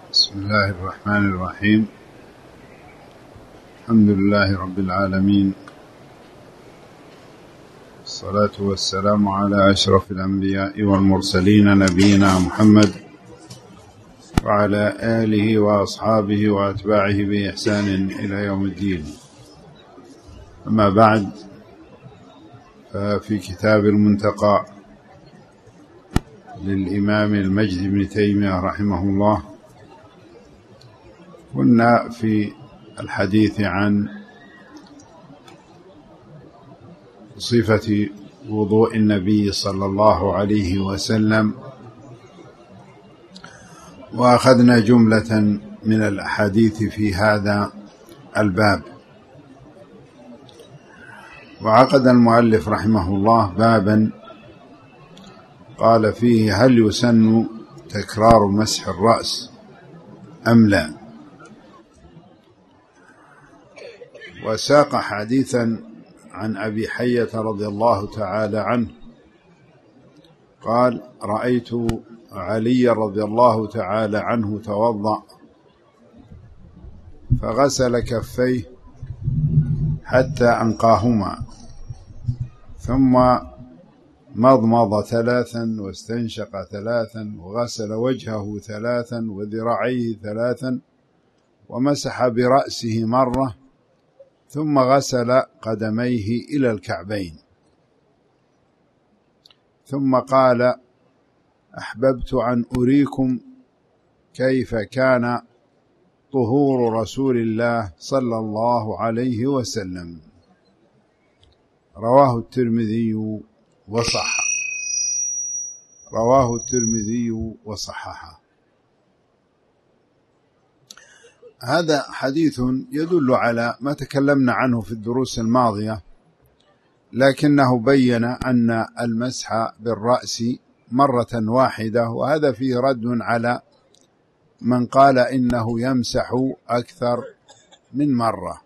بسم الله الرحمن الرحيم. الحمد لله رب العالمين، الصلاة والسلام على أشرف الأنبياء والمرسلين نبينا محمد وعلى آله وأصحابه وأتباعه بإحسان إلى يوم الدين. أما بعد، ففي كتاب المنتقى للإمام المجد بن تيمية رحمه الله كنا في الحديث عن صفة وضوء النبي صلى الله عليه وسلم، وأخذنا جملة من الأحاديث في هذا الباب. وعقد المؤلف رحمه الله بابا قال فيه: هل يسن تكرار مسح الرأس أم لا؟ وساق حديثا عن أبي حية رضي الله تعالى عنه قال: رأيت علي رضي الله تعالى عنه توضأ فغسل كفيه حتى أنقاهما، ثم مضمض ثلاثا واستنشق ثلاثا وغسل وجهه ثلاثا وذراعيه ثلاثا ومسح برأسه مرة، ثم غسل قدميه إلى الكعبين، ثم قال: أحببت أن أريكم كيف كان طهور رسول الله صلى الله عليه وسلم. رواه الترمذي وصححه. هذا حديث يدل على ما تكلمنا عنه في الدروس الماضية، لكنه بين أن المسح بالرأس مرة واحدة، وهذا فيه رد على من قال إنه يمسح أكثر من مرة،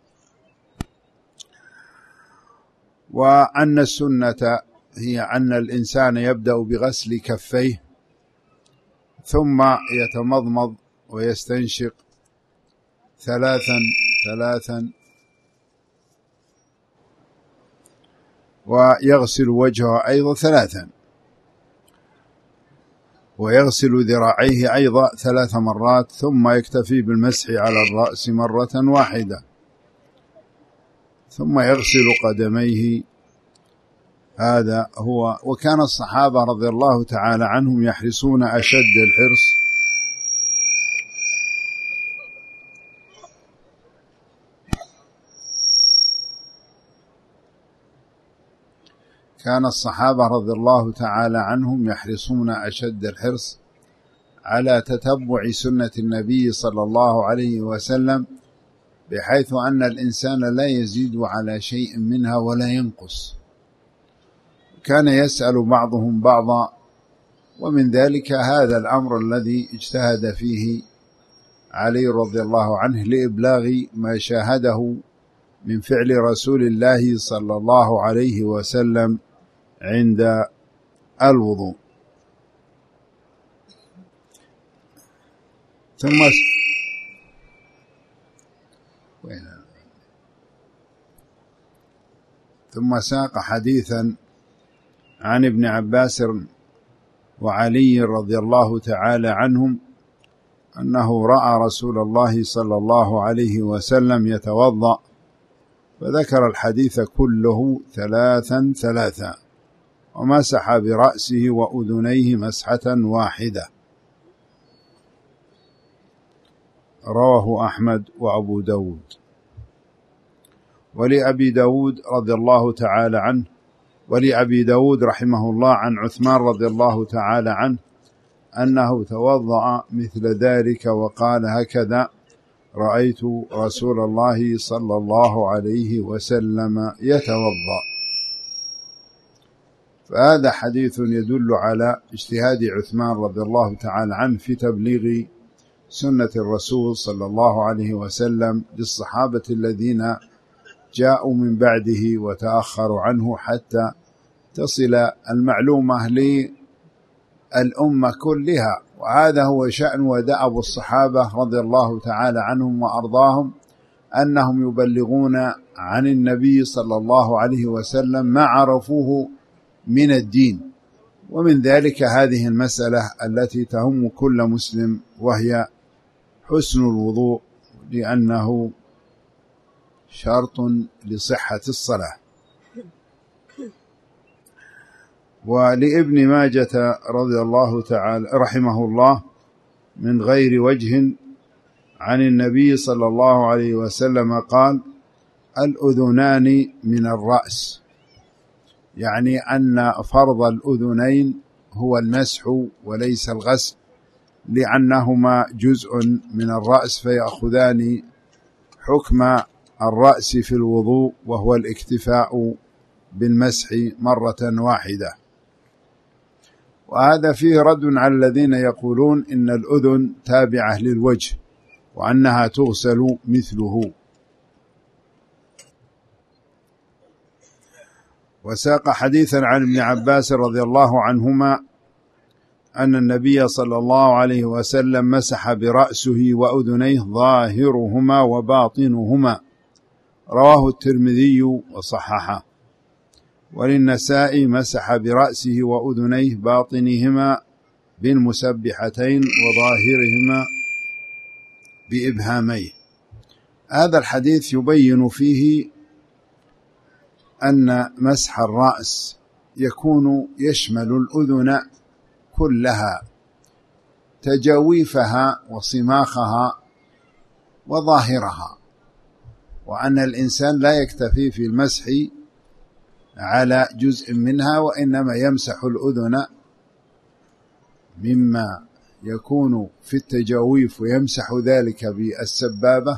وأن السنة هي أن الإنسان يبدأ بغسل كفيه ثم يتمضمض ويستنشق ثلاثا ويغسل وجهه أيضا ثلاثا، ويغسل ذراعيه أيضا 3 مرات، ثم يكتفي بالمسح على الرأس مرة واحدة، ثم يغسل قدميه. هذا هو. وكان الصحابة رضي الله تعالى عنهم يحرصون أشد الحرص أشد الحرص على تتبع سنة النبي صلى الله عليه وسلم، بحيث أن الإنسان لا يزيد على شيء منها ولا ينقص. كان يسأل بعضهم بعضا، ومن ذلك هذا الأمر الذي اجتهد فيه علي رضي الله عنه لإبلاغ ما شاهده من فعل رسول الله صلى الله عليه وسلم عند الوضوء. ثم ساق حديثا عن ابن عباس وعلي رضي الله تعالى عنهم أنه رأى رسول الله صلى الله عليه وسلم يتوضأ، فذكر الحديث كله ثلاثا ومسح برأسه وأذنيه مسحة واحدة. رواه أحمد وأبو داود. ولأبي داود رحمه الله عن عثمان رضي الله تعالى عنه أنه توضأ مثل ذلك وقال: هكذا رأيت رسول الله صلى الله عليه وسلم يتوضأ. فهذا حديث يدل على اجتهاد عثمان رضي الله تعالى عنه في تبليغ سنة الرسول صلى الله عليه وسلم للصحابة الذين جاءوا من بعده وتأخروا عنه، حتى تصل المعلومة للأمة كلها، وهذا هو شأن ودأب الصحابة رضي الله تعالى عنهم وأرضاهم، أنهم يبلغون عن النبي صلى الله عليه وسلم ما عرفوه من الدين، ومن ذلك هذه المسألة التي تهم كل مسلم، وهي حسن الوضوء، لأنه شرط لصحة الصلاة. ولابن ماجة رضي الله تعالى رحمه الله من غير وجه عن النبي صلى الله عليه وسلم قال: الأذنان من الرأس، يعني أن فرض الأذنين هو المسح وليس الغسل، لأنهما جزء من الرأس فيأخذان حكم الرأس في الوضوء، وهو الاكتفاء بالمسح مرة واحدة. وهذا فيه رد على الذين يقولون إن الأذن تابعة للوجه وأنها تغسل مثله. وساق حديثا عن ابن عباس رضي الله عنهما أن النبي صلى الله عليه وسلم مسح برأسه وأذنيه ظاهرهما وباطنهما، رواه الترمذي وصححه. وللنسائي مسح برأسه وأذنيه باطنهما بالمسبحتين وظاهرهما بإبهاميه. هذا الحديث يبين فيه أن مسح الرأس يكون يشمل الأذن كلها، تجاويفها وصماخها وظاهرها، وأن الإنسان لا يكتفي في المسح على جزء منها، وإنما يمسح الأذن مما يكون في التجاويف، ويمسح ذلك بالسبابة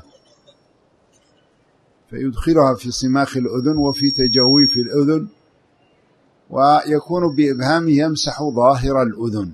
فيدخلها في صماخ الأذن وفي تجاويف الأذن، ويكون بإبهامه يمسح ظاهر الأذن.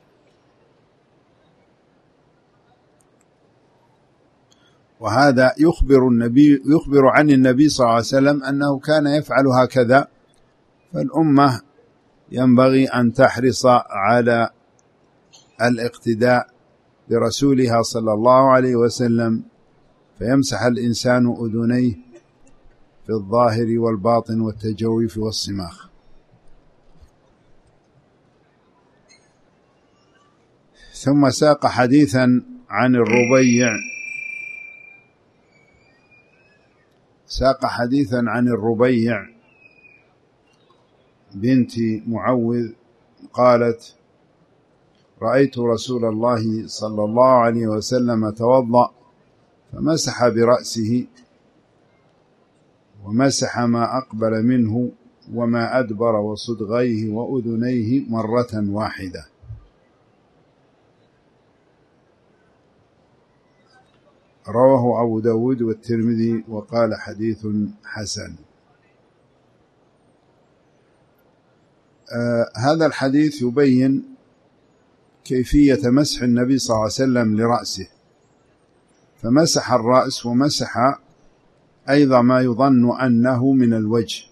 وهذا يخبر عن النبي صلى الله عليه وسلم أنه كان يفعل هكذا، فالأمة ينبغي أن تحرص على الاقتداء برسولها صلى الله عليه وسلم، فيمسح الإنسان أذنيه في الظاهر والباطن والتجويف والصماخ. ثم ساق حديثا عن الربيع بنت معوذ قالت: رأيت رسول الله صلى الله عليه وسلم توضأ فمسح برأسه ومسح ما أقبل منه وما أدبر وصدغيه وأذنيه مرة واحدة. رواه أبو داود والترمذي وقال حديث حسن. هذا الحديث يبين كيفية مسح النبي صلى الله عليه وسلم لرأسه، فمسح الرأس ومسح أيضا ما يظن أنه من الوجه،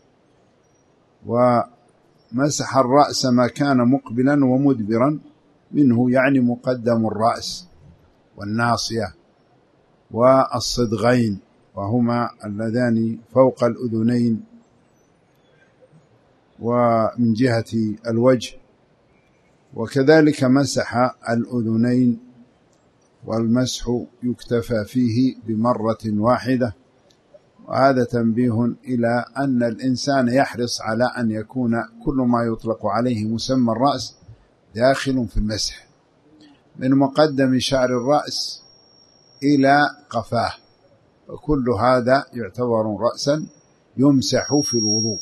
ومسح الرأس ما كان مقبلا ومدبرا منه، يعني مقدم الرأس والناصية والصدغين، وهما اللذان فوق الأذنين ومن جهة الوجه، وكذلك مسح الأذنين، والمسح يكتفى فيه بمرة واحدة. وهذا تنبيه إلى أن الإنسان يحرص على أن يكون كل ما يطلق عليه مسمى الرأس داخل في المسح، من مقدم شعر الرأس إلى قفاه، وكل هذا يعتبر رأسا يمسح في الوضوء.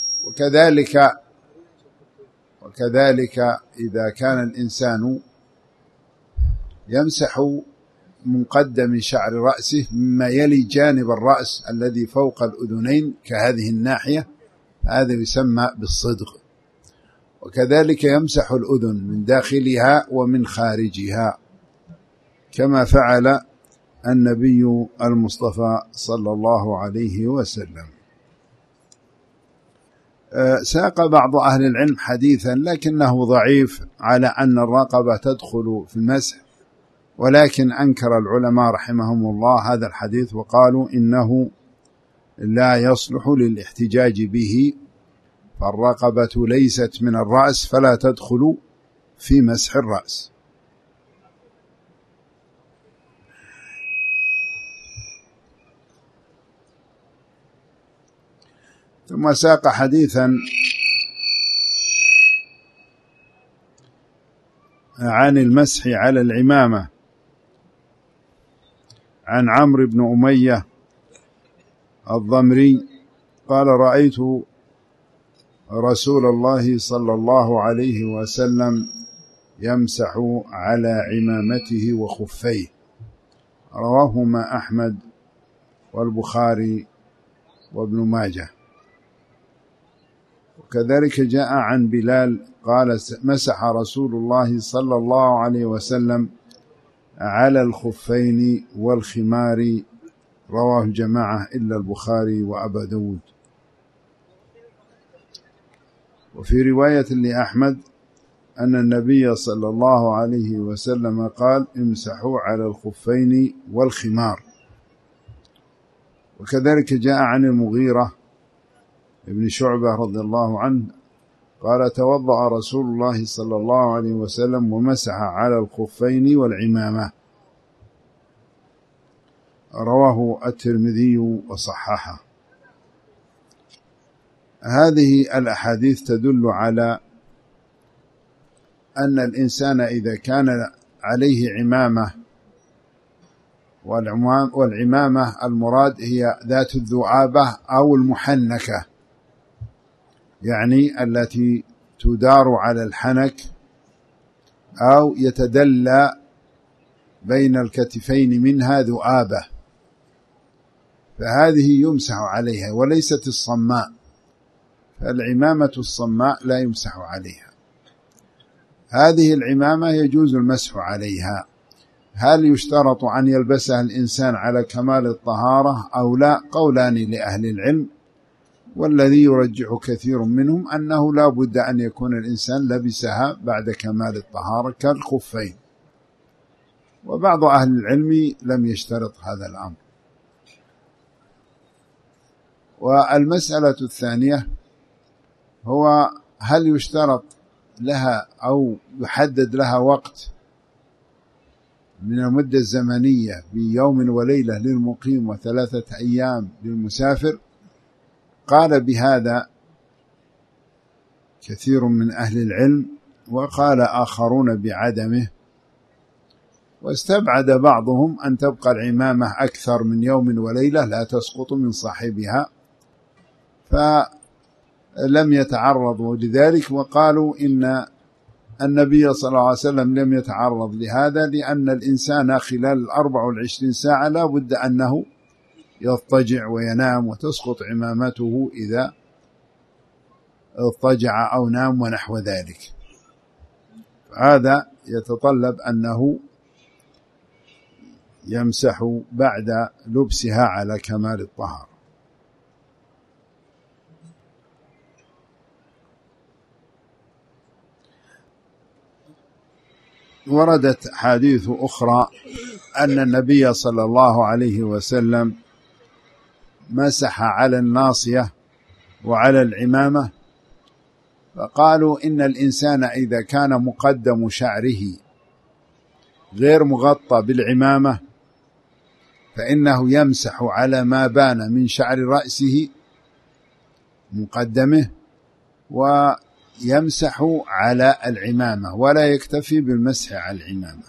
وكذلك إذا كان الإنسان يمسح مقدم شعر رأسه مما يلي جانب الرأس الذي فوق الأذنين كهذه الناحية، هذا يسمى بالصدغ. وكذلك يمسح الأذن من داخلها ومن خارجها، كما فعل النبي المصطفى صلى الله عليه وسلم. ساق بعض أهل العلم حديثا لكنه ضعيف على أن الرقبة تدخل في المسح، ولكن أنكر العلماء رحمهم الله هذا الحديث وقالوا إنه لا يصلح للاحتجاج به، فالرقبة ليست من الرأس فلا تدخل في مسح الرأس. ثم ساق حديثا عن المسح على العمامة عن عمرو بن أمية الضمري قال: رأيت رسول الله صلى الله عليه وسلم يمسح على عمامته وخفيه، رواهما أحمد والبخاري وابن ماجه. وكذلك جاء عن بلال قال: مسح رسول الله صلى الله عليه وسلم على الخفين والخمار، رواه الجماعة إلا البخاري وأبا داود. وفي رواية لأحمد أن النبي صلى الله عليه وسلم قال: امسحوا على الخفين والخمار. وكذلك جاء عن المغيرة ابن شعبة رضي الله عنه قال: توضأ رسول الله صلى الله عليه وسلم ومسح على الخفين والعمامة، رواه الترمذي وصححه. هذه الأحاديث تدل على أن الإنسان إذا كان عليه عمامة، والعمامة المراد هي ذات الذؤابة أو المحنكة، يعني التي تدار على الحنك أو يتدلى بين الكتفين منها ذؤابة، فهذه يمسح عليها، وليست الصماء، فالعمامة الصماء لا يمسح عليها. هذه العمامة يجوز المسح عليها. هل يشترط أن يلبسها الإنسان على كمال الطهارة أو لا؟ قولان لأهل العلم، والذي يرجح كثير منهم أنه لا بد أن يكون الإنسان لبسها بعد كمال الطهارة كالخفين، وبعض أهل العلم لم يشترط هذا الأمر. والمسألة الثانية هو هل يشترط لها أو يحدد لها وقت من المدة الزمنية بيوم وليلة للمقيم و3 أيام للمسافر؟ قال بهذا كثير من أهل العلم، وقال آخرون بعدمه، واستبعد بعضهم أن تبقى العمامة أكثر من يوم وليلة لا تسقط من صاحبها، فلم يتعرضوا لذلك، وقالوا إن النبي صلى الله عليه وسلم لم يتعرض لهذا، لأن الإنسان خلال 24 ساعة لا بد أنه يضطجع وينام وتسقط عمامته إذا اضطجع أو نام ونحو ذلك. هذا يتطلب أنه يمسح بعد لبسها على كمال الطهارة. وردت حديث أخرى أن النبي صلى الله عليه وسلم مسح على الناصية وعلى العمامة، فقالوا إن الإنسان إذا كان مقدم شعره غير مغطى بالعمامة فإنه يمسح على ما بان من شعر رأسه مقدمه، ويمسح على العمامة، ولا يكتفي بالمسح على العمامة.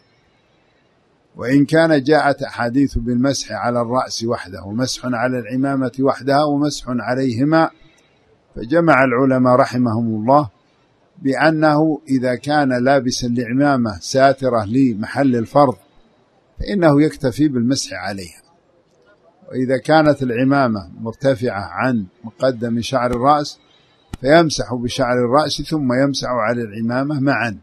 وإن كان جاءت أحاديث بالمسح على الرأس وحده ومسح على العمامة وحدها ومسح عليهما، فجمع العلماء رحمهم الله بأنه إذا كان لابسا لعمامة ساترة لمحل الفرض فإنه يكتفي بالمسح عليها، وإذا كانت العمامة مرتفعة عن مقدم شعر الرأس فيمسح بشعر الرأس ثم يمسح على العمامة معا.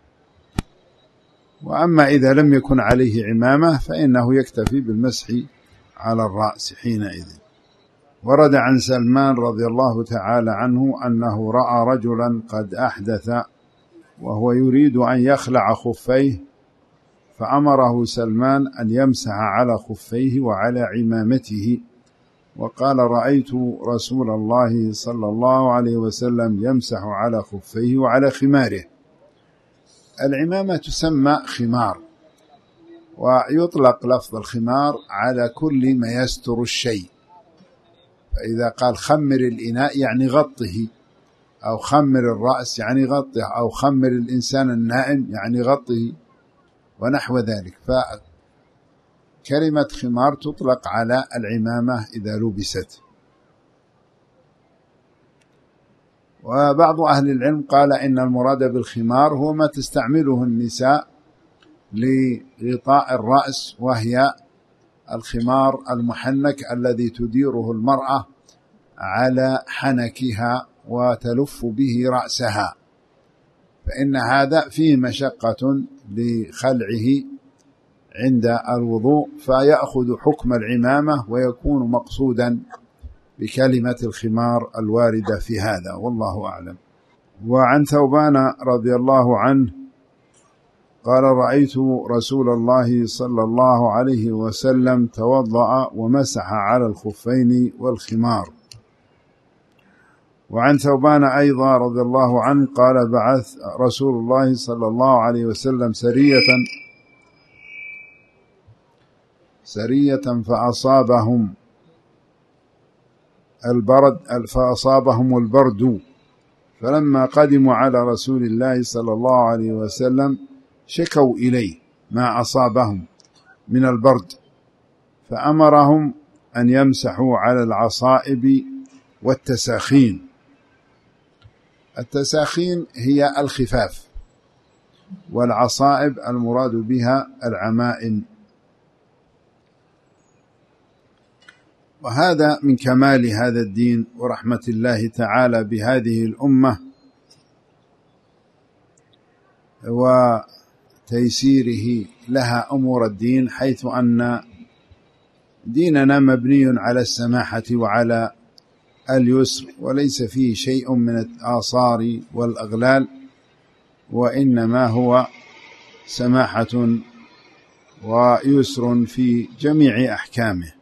وأما إذا لم يكن عليه عمامة فإنه يكتفي بالمسح على الرأس حينئذ. ورد عن سلمان رضي الله تعالى عنه أنه رأى رجلا قد أحدث وهو يريد أن يخلع خفيه، فأمره سلمان أن يمسح على خفيه وعلى عمامته، وقال: رأيت رسول الله صلى الله عليه وسلم يمسح على خفيه وعلى خماره. العمامة تسمى خمار، ويطلق لفظ الخمار على كل ما يستر الشيء، فإذا قال خمر الإناء يعني غطه، أو خمر الرأس يعني غطه، أو خمر الإنسان النائم يعني غطه، ونحو ذلك. فكلمة خمار تطلق على العمامة إذا لبست. وبعض أهل العلم قال إن المراد بالخمار هو ما تستعمله النساء لغطاء الرأس، وهي الخمار المحنك الذي تديره المرأة على حنكها وتلف به رأسها، فإن هذا فيه مشقة لخلعه عند الوضوء، فيأخذ حكم العمامة ويكون مقصودا بكلمة الخمار الواردة في هذا، والله أعلم. وعن ثوبان رضي الله عنه قال: رأيت رسول الله صلى الله عليه وسلم توضأ ومسح على الخفين والخمار. وعن ثوبان أيضا رضي الله عنه قال: بعث رسول الله صلى الله عليه وسلم سرية فأصابهم البرد، فلما قدموا على رسول الله صلى الله عليه وسلم شكوا إليه ما أصابهم من البرد، فأمرهم أن يمسحوا على العصائب والتساخين. التساخين هي الخفاف، والعصائب المراد بها العمائم. وهذا من كمال هذا الدين ورحمة الله تعالى بهذه الأمة وتيسيره لها أمور الدين، حيث أن ديننا مبني على السماحة وعلى اليسر، وليس فيه شيء من الآثار والأغلال، وإنما هو سماحة ويسر في جميع أحكامه.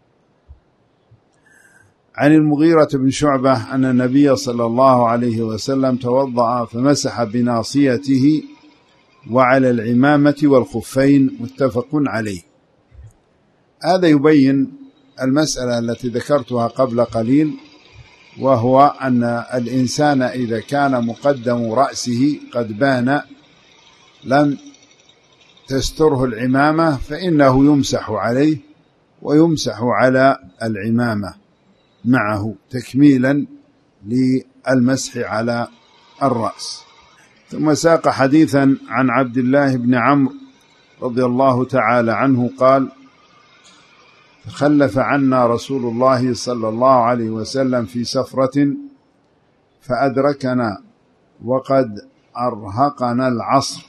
عن المغيرة بن شعبة أن النبي صلى الله عليه وسلم توضأ فمسح بناصيته وعلى العمامة والخفين، متفق عليه. هذا يبين المسألة التي ذكرتها قبل قليل، وهو أن الإنسان إذا كان مقدم رأسه قد بان لم تستره العمامة فإنه يمسح عليه ويمسح على العمامة معه تكميلا للمسح على الرأس. ثم ساق حديثا عن عبد الله بن عمرو رضي الله تعالى عنه قال: تخلف عنا رسول الله صلى الله عليه وسلم في سفرة فأدركنا وقد أرهقنا العصر،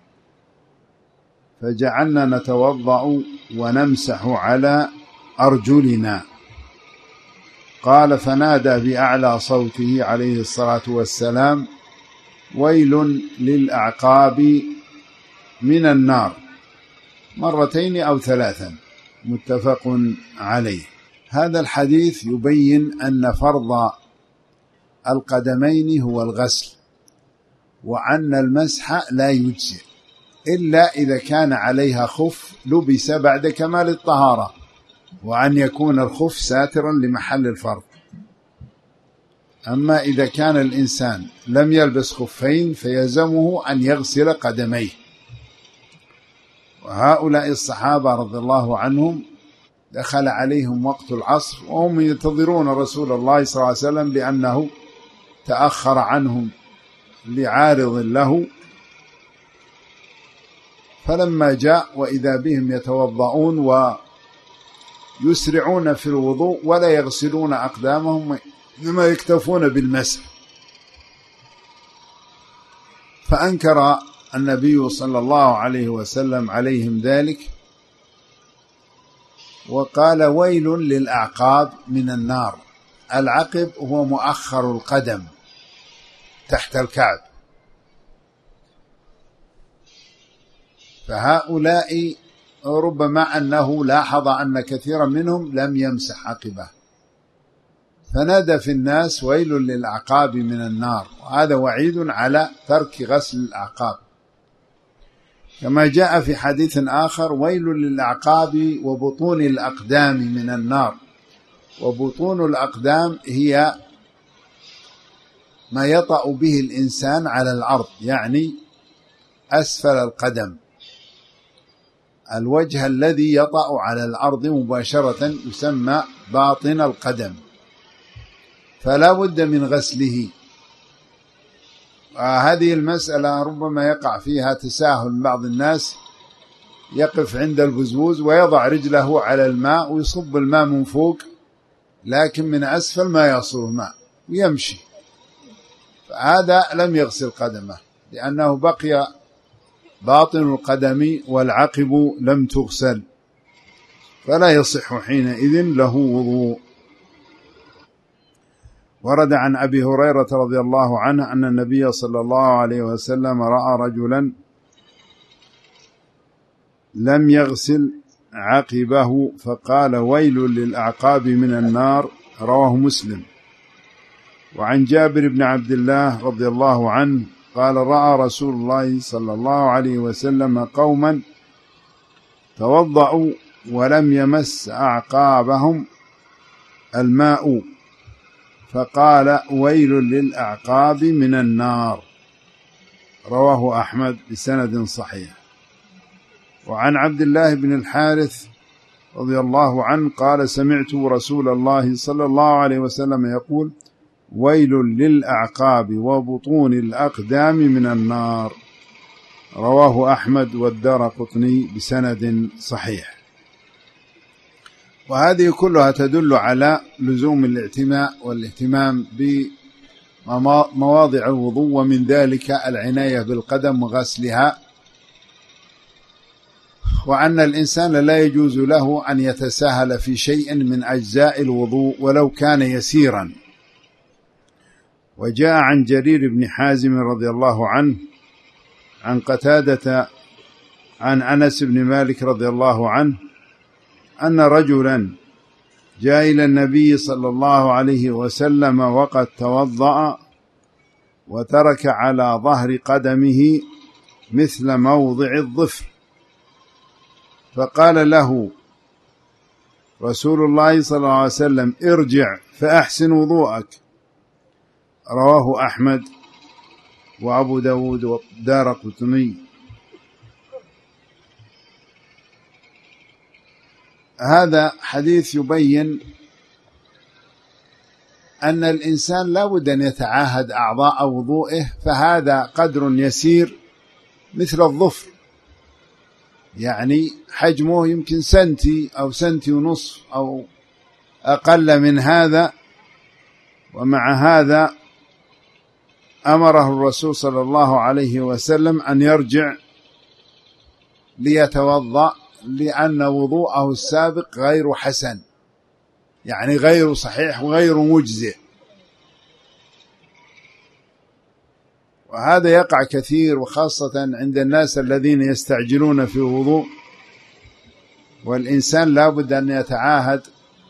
فجعلنا نتوضأ ونمسح على أرجلنا. قال: فنادى بأعلى صوته عليه الصلاة والسلام: ويل للأعقاب من النار، مرتين أو ثلاثا، متفق عليه. هذا الحديث يبين أن فرض القدمين هو الغسل، وأن المسح لا يجزئ إلا إذا كان عليها خف لبس بعد كمال الطهارة، وأن يكون الخف ساترا لمحل الفرض. أما إذا كان الإنسان لم يلبس خفين فيلزمه أن يغسل قدميه. وهؤلاء الصحابة رضي الله عنهم دخل عليهم وقت العصر وهم ينتظرون رسول الله صلى الله عليه وسلم لأنه تأخر عنهم لعارض له، فلما جاء وإذا بهم يتوضؤون ويسرعون في الوضوء ولا يغسلون أقدامهم، إنما يكتفون بالمسح. فأنكر النبي صلى الله عليه وسلم عليهم ذلك، وقال ويل للأعقاب من النار. العقب هو مؤخر القدم تحت الكعب، فهؤلاء ربما أنه لاحظ أن كثيرا منهم لم يمسح عقبه، فنادى في الناس ويل للأعقاب من النار، وهذا وعيد على ترك غسل الأعقاب. كما جاء في حديث آخر ويل للأعقاب وبطون الأقدام من النار. وبطون الأقدام هي ما يطأ به الإنسان على الأرض، يعني أسفل القدم، الوجه الذي يطأ على الأرض مباشرة يسمى باطن القدم، فلا بد من غسله. هذه المسألة ربما يقع فيها تساهل بعض الناس، يقف عند البزوز ويضع رجله على الماء ويصب الماء من فوق، لكن من أسفل ما يصل ماء ويمشي، فهذا لم يغسل قدمه، لأنه بقي باطن القدم والعقب لم تغسل، فلا يصح حينئذ له وضوء. ورد عن أبي هريرة رضي الله عنه أن النبي صلى الله عليه وسلم رأى رجلا لم يغسل عقبه فقال ويل للأعقاب من النار، رواه مسلم. وعن جابر بن عبد الله رضي الله عنه قال رأى رسول الله صلى الله عليه وسلم قوما توضأوا ولم يمس أعقابهم الماء فقال ويل للأعقاب من النار، رواه أحمد بسند صحيح. وعن عبد الله بن الحارث رضي الله عنه قال سمعت رسول الله صلى الله عليه وسلم يقول ويل للأعقاب وبطون الأقدام من النار، رواه أحمد والدارقطني بسند صحيح. وهذه كلها تدل على لزوم الاعتناء والاهتمام بمواضع الوضوء، ومن ذلك العناية بالقدم وغسلها، وأن الإنسان لا يجوز له أن يتساهل في شيء من أجزاء الوضوء ولو كان يسيرا. وجاء عن جرير بن حازم رضي الله عنه عن قتادة عن أنس بن مالك رضي الله عنه أن رجلا جاء إلى النبي صلى الله عليه وسلم وقد توضأ وترك على ظهر قدمه مثل موضع الظفر، فقال له رسول الله صلى الله عليه وسلم ارجع فأحسن وضوءك، رواه أحمد وأبو داود والدارقطني. هذا حديث يبين أن الإنسان لا بد أن يتعاهد أعضاء وضوئه، فهذا قدر يسير مثل الظفر، يعني حجمه يمكن سنتي أو سنتي ونصف أو أقل من هذا، ومع هذا أمره الرسول صلى الله عليه وسلم أن يرجع ليتوضأ، لأن وضوءه السابق غير حسن، يعني غير صحيح وغير مجزئ. وهذا يقع كثير، وخاصة عند الناس الذين يستعجلون في الوضوء، والإنسان لا بد أن يتعاهد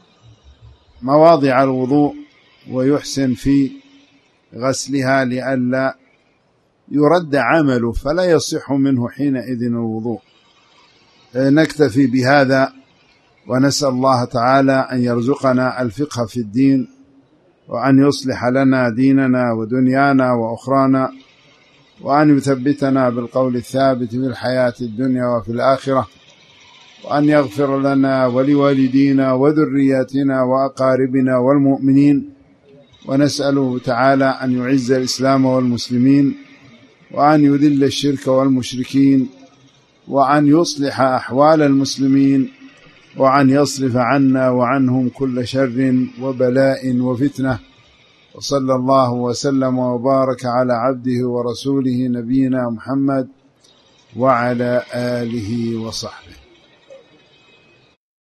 مواضع الوضوء ويحسن في غسلها لئلا يرد عمله فلا يصح منه حينئذ الوضوء. نكتفي بهذا، ونسأل الله تعالى أن يرزقنا الفقه في الدين، وأن يصلح لنا ديننا ودنيانا وأخرانا، وأن يثبتنا بالقول الثابت في الحياة الدنيا وفي الآخرة، وأن يغفر لنا ولوالدينا وذرياتنا وأقاربنا والمؤمنين. ونسأله تعالى أن يعز الإسلام والمسلمين، وأن يذل الشرك والمشركين، وأن يصلح أحوال المسلمين، وأن يصرف عنا وعنهم كل شر وبلاء وفتنة. وصلى الله وسلم وبارك على عبده ورسوله نبينا محمد وعلى آله وصحبه.